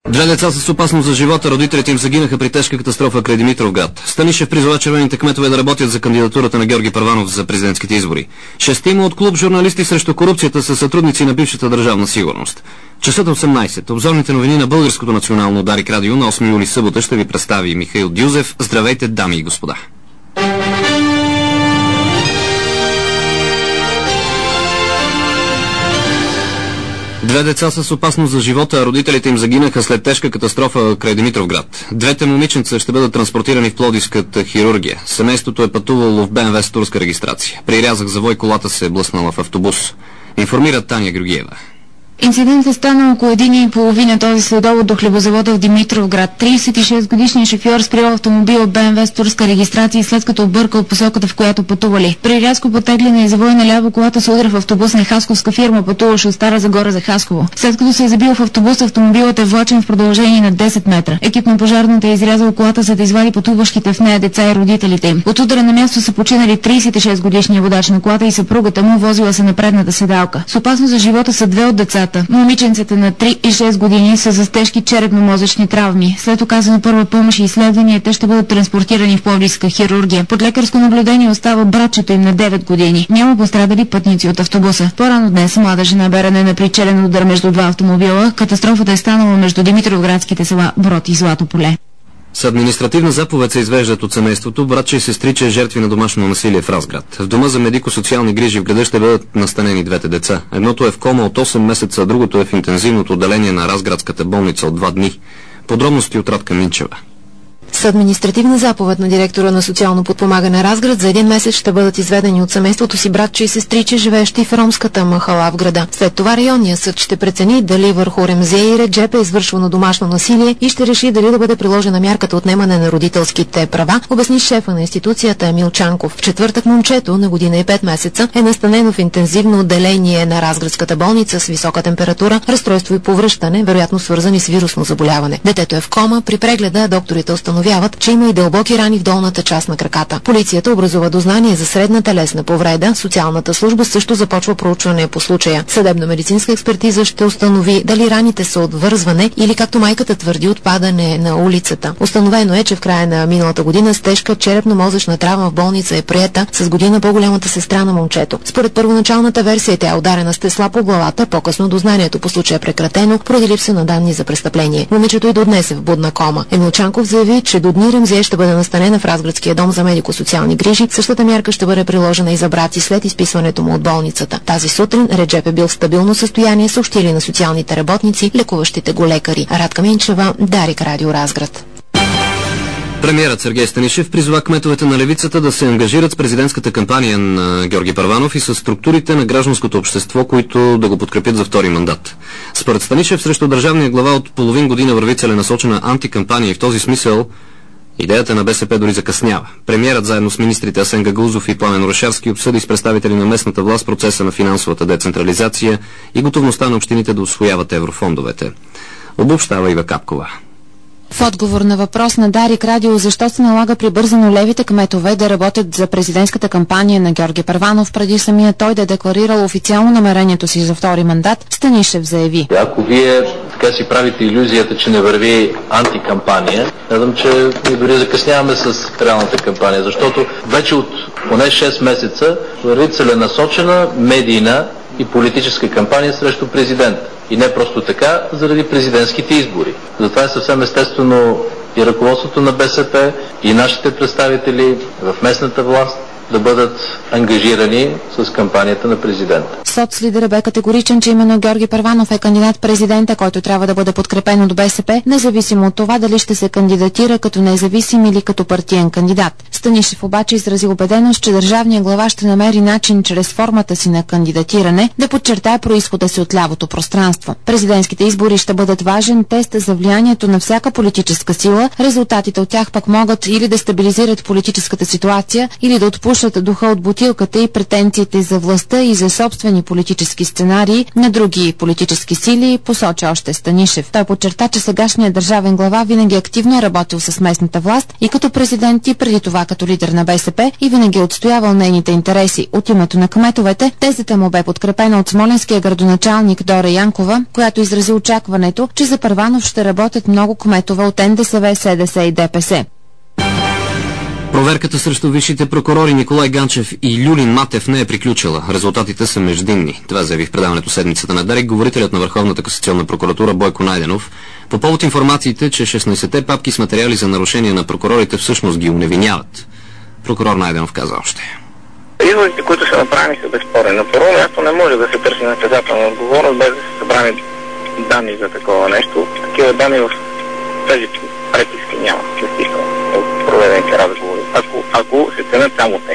Две деца с опасност за живота, родителите им загинаха при тежка катастрофа край Димитровград. Станишев призова червените кметове да работят за кандидатурата на Георги Първанов за президентските избори. 6 от клуб журналисти срещу корупцията са сътрудници на бившата държавна сигурност. Часът 18. Обзорните новини на Българското национално Дарик радио на 8 юли събота ще ви представи Михаил Дюзев. Здравейте, дами и господа! Две деца с опасност за живота, а родителите им загинаха след тежка катастрофа край Димитровград. Двете момиченца ще бъдат транспортирани в Пловдивската хирургия. Семейството е пътувало в БМВ с турска регистрация. При рязък завой колата се е блъснала в автобус. Информира Таня Георгиева. Инцидентът стана около 1:30 този следобед до хлебозавода в Димитровград. 36-годишният шофьор спрял автомобил БМВ с турска регистрация, след като объркал посоката, в която пътували. При рязко потегляне и завой наляво колата се удря в автобус на хасковска фирма, пътуващ от Стара Загора за Хасково. След като се е забил в автобус, автомобилът е влачен в продължение на 10 метра. Екип на пожарната е изрязал колата, за да извади пътуващите в нея деца и родителите им. От удара на място са починали 36-годишният водач на колата и съпругата му, возила се на предната седалка. С опасност за живота са две от децата. Момиченцата на 3 и 6 години са с тежки черепно-мозъчни травми. След оказана първа помощ и изследвания, те ще бъдат транспортирани в Пловдивска хирургия. Под лекарско наблюдение остава братчето им на 9 години. Няма пострадали пътници от автобуса. По-рано днес млада жена бе ранена при челен удар между два автомобила. Катастрофата е станала между димитровградските села Брод и Злато поле. С административна заповед се извеждат от семейството братче и сестриче жертви на домашно насилие в Разград. В дома за медико-социални грижи в града ще бъдат настанени двете деца. Едното е в кома от 8 месеца, а другото е в интензивното отделение на Разградската болница от 2 дни. Подробности от Радка Минчева. С административна заповед на директора на социално подпомагане Разград за 1 месец ще бъдат изведени от семейството си братче и сестриче, живеещи в ромската махала в града. След това районният съд ще прецени дали върху Ремзия и Реджеп е извършвано домашно насилие и ще реши дали да бъде приложена мярката отнемане на родителските права, обясни шефа на институцията Емил Чанков. В четвъртък момчето на година и 5 месеца е настанено в интензивно отделение на Разградската болница с висока температура, разстройство и повръщане, вероятно свързани с вирусно заболяване. Детето е в кома. При прегледа докторите установяват, че има и дълбоки рани в долната част на краката. Полицията образува дознание за средна телесна повреда. Социалната служба също започва проучване по случая. Съдебно-медицинска експертиза ще установи дали раните са от вързване или, както майката твърди, отпадане на улицата. Установено е, че в края на миналата година с тежка черепно-мозъчна травма в болница е приета с година по-голямата сестра на момчето. Според първоначалната версия тя е ударена с тесла по главата. По-късно дознанието по случая е прекратено поради липса на данни за престъпление. Момичето и до днес е в будна кома. Емил Чанков заяви, че до дни Ремзия ще бъде настанена в Разградския дом за медико-социални грижи. Същата мярка ще бъде приложена и за брат си след изписването му от болницата. Тази сутрин Реджеп е бил в стабилно състояние, съобщили на социалните работници, лекуващите го лекари. Радка Минчева, Дарик радио Разград. Премиерът Сергей Станишев призова кметовете на левицата да се ангажират с президентската кампания на Георги Първанов и с структурите на гражданското общество, които да го подкрепят за втори мандат. Според Станишев срещу държавния глава от половин година върви целенасочена антикампания и в този смисъл идеята на БСП дори закъснява. Премиерът заедно с министрите Асен Гагаузов и Пламен Орешарски обсъди с представители на местната власт процеса на финансовата децентрализация и готовността на общините да усвояват еврофондовете. Обобщава Ива Капкова. В отговор на въпрос на Дарик радио защо се налага прибързано левите кметове да работят за президентската кампания на Георги Първанов, преди самия той да е декларирал официално намерението си за втори мандат, Станишев заяви. Ако вие така си правите илюзията, че не върви антикампания, смятам, че ние дори закъсняваме с реалната кампания, защото вече от поне 6 месеца върви целенасочена медийна и политическа кампания срещу президента. И не просто така, заради президентските избори. Затова е съвсем естествено и ръководството на БСП, и нашите представители в местната власт да бъдат ангажирани с кампанията на президента. Соцлидерът бе категоричен, че именно Георги Първанов е кандидат-президента, който трябва да бъде подкрепен от БСП, независимо от това дали ще се кандидатира като независим или като партиен кандидат. Станишев обаче изрази убеденост, че държавният глава ще намери начин чрез формата си на кандидатиране да подчертае произхода си от лявото пространство. Президентските избори ще бъдат важен тест за влиянието на всяка политическа сила. Резултатите от тях пък могат или да стабилизират политическата ситуация, или да отпушат пушат духа от бутилката и претенциите за властта и за собствени политически сценарии на други политически сили, посочи още Станишев. Той подчерта, че сегашният държавен глава винаги активно е работил с местната власт и като президент, и преди това като лидер на БСП, и винаги отстоявал нейните интереси. От името на кметовете, тезата му бе подкрепена от смолянския градоначалник Дора Янкова, която изрази очакването, че за Първанов ще работят много кметове от НДСВ, СДС и ДПС. Проверката срещу висшите прокурори Николай Ганчев и Люлин Матев не е приключила. Резултатите са междинни. Това заяви в предаването Седмицата на Дарик говорителят на Върховната касационна прокуратура Бойко Найденов по повод информациите, че 16-те папки с материали за нарушения на прокурорите всъщност ги уневиняват. Прокурор Найденов каза още. Изводите, които са направени, са безспорни. На първо място не може да се търси наказателна отговорност без да се събрани данни за такова нещо. Такива данни в тези преписки няма, частично от проведените разговори, ако се ценят само те.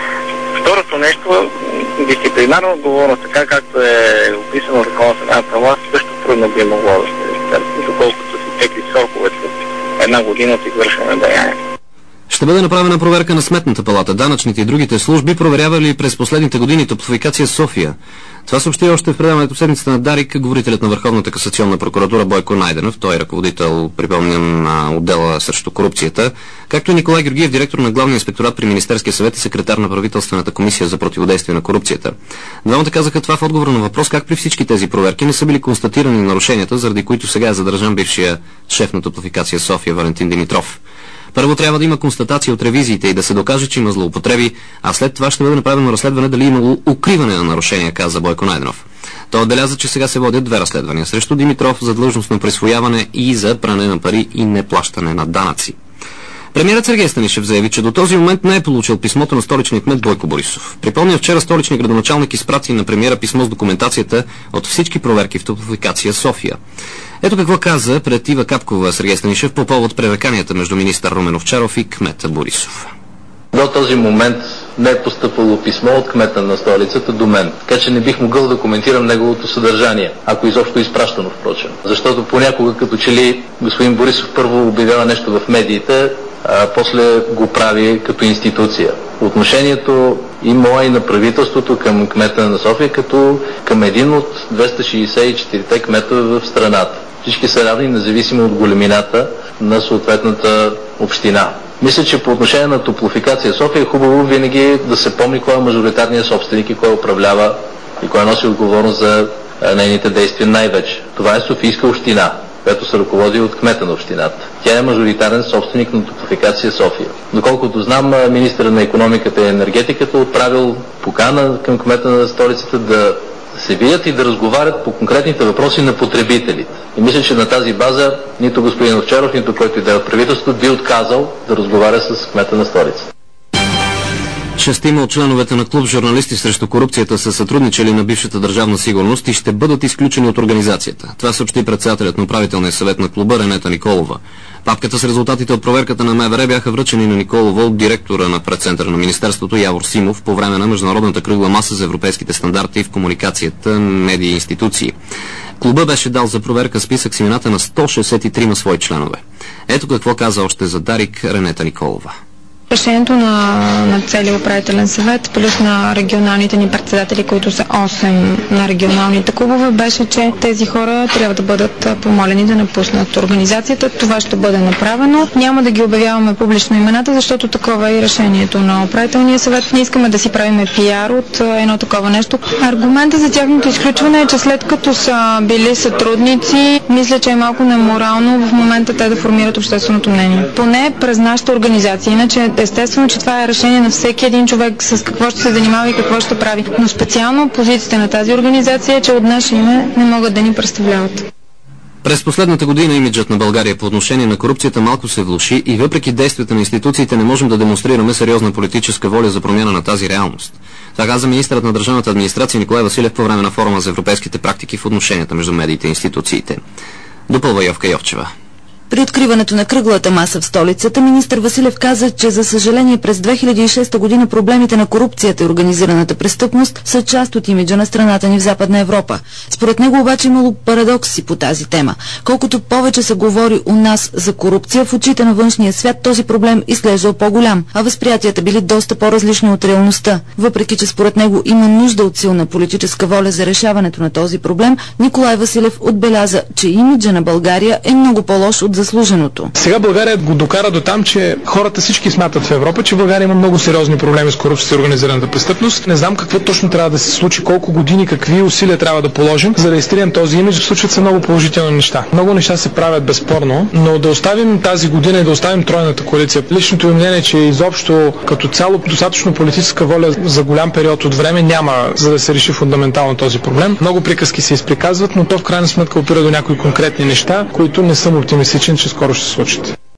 Второто нещо, дисциплинарна отговорност, така както е описано в Закона за съдебната власт, също трудно би могло да се търси, доколкото си текли сроковете една година от извършване на деяние. Ще бъде направена проверка на Сметната палата, данъчните и другите служби, проверявали през последните години Топлофикация София. Това съобщи още в предаването Седмицата на Дарик говорителят на Върховната касационна прокуратура Бойко Найденов. Той е ръководител, припомням, на отдела срещу корупцията, както и Николай Георгиев, директор на Главния инспекторат при Министерския съвет и секретар на правителствената комисия за противодействие на корупцията. Двамата казаха това в отговор на въпрос как при всички тези проверки не са били констатирани нарушенията, заради които сега е задържан бившия шеф на Топлофикация София Валентин Димитров. Първо трябва да има констатация от ревизиите и да се докаже, че има злоупотреби, а след това ще бъде направено разследване дали имало укриване на нарушения, каза Бойко Найденов. Той отбеляза, че сега се водят две разследвания срещу Димитров за длъжностно присвояване и за пране на пари и неплащане на данъци. Премиерът Сергей Станишев заяви, че до този момент не е получил писмото на столичния кмет Бойко Борисов. Припомня, вчера столичният градоначалник изпрати на премиера писмо с документацията от всички проверки в Топлофикация София. Ето какво каза пред Ива Капкова Сергей Станишев по повод пререканията между министър Румен Овчаров и кмета Борисов. До този момент не е постъпало писмо от кмета на столицата до мен, така че не бих могъл да коментирам неговото съдържание, ако изобщо е изпращано, впрочем. Защото понякога, като че ли господин Борисов първо обявява нещо в медиите, а после го прави като институция. Отношението и мое, и на правителството към кмета на София, като към един от 264-те кметове в страната. Всички са равни, независимо от големината на съответната община. Мисля, че по отношение на Топлофикация София е хубаво винаги да се помни кой е мажоритарният собственик и кой управлява и кой носи отговорност за нейните действия най-вече. Това е Софийска община, която се ръководи от кмета на общината. Тя е мажоритарен собственик на Топлофикация София. Доколкото знам, министърът на икономиката и енергетиката отправил покана към кмета на столицата да се видят и да разговарят по конкретните въпроси на потребителите. И мисля, че на тази база нито господин Овчаров, нито който и да е от правителството би отказал да разговаря с кмета на столицата. Шестима от членовете на клуб журналисти срещу корупцията са сътрудничали на бившата държавна сигурност и ще бъдат изключени от организацията. Това съобщи председателят на управителния съвет на клуба Ренета Николова. Папката с резултатите от проверката на МВР бяха връчени на Николова от директора на предцентъра на Министерството Явор Симов по време на Международната кръгла маса за европейските стандарти в комуникацията, медии и институции. Клуба беше дал за проверка списък с имената на 163 свои членове. Ето какво каза още за Дарик Ренета Николова. Решението на целия управителен съвет, плюс на регионалните ни председатели, които са 8 на регионалните клубове, беше, че тези хора трябва да бъдат помолени да напуснат организацията. Това ще бъде направено. Няма да ги обявяваме публично имената, защото такова е и решението на управителния съвет. Не искаме да си правиме пиар от едно такова нещо. Аргумента за тяхното изключване е, че след като са били сътрудници, мисля, че е малко неморално в момента те да формират общественото мнение. Поне през нашата организация. Иначе естествено, че това е решение на всеки един човек с какво ще се занимава и какво ще прави. Но специално позицията на тази организация е, че от наше име не могат да ни представляват. През последната година имиджът на България по отношение на корупцията малко се влоши и въпреки действията на институциите не можем да демонстрираме сериозна политическа воля за промяна на тази реалност. Това каза министърът на държавната администрация Николай Василев по време на форума за европейските практики в отношенията между медиите и институциите. Допълва Йовка Йовчева. При откриването на кръглата маса в столицата, министър Василев каза, че за съжаление през 2006 година проблемите на корупцията и организираната престъпност са част от имиджа на страната ни в Западна Европа. Според него обаче имало парадокси по тази тема. Колкото повече се говори у нас за корупция, в очите на външния свят този проблем изглеждал по-голям, а възприятията били доста по-различни от реалността. Въпреки че според него има нужда от силна политическа воля за решаването на този проблем, Николай Василев отбеляза, че имиджа на България е много по-лош от заслуженото. Сега България го докара до там, че хората всички смятат в Европа, че България има много сериозни проблеми с корупцията и организираната престъпност. Не знам какво точно трябва да се случи, колко години, какви усилия трябва да положим, за да изтрием този имидж. Случват се много положителни неща. Много неща се правят безспорно, но да оставим тази година и да оставим тройната коалиция. Личното ми мнение е, че изобщо като цяло достатъчно политическа воля за голям период от време няма, за да се реши фундаментално този проблем. Много приказки се изприказват, но то в крайна сметка опира до някои конкретни неща, които не съм оптимистичен, че скоро ще се случат.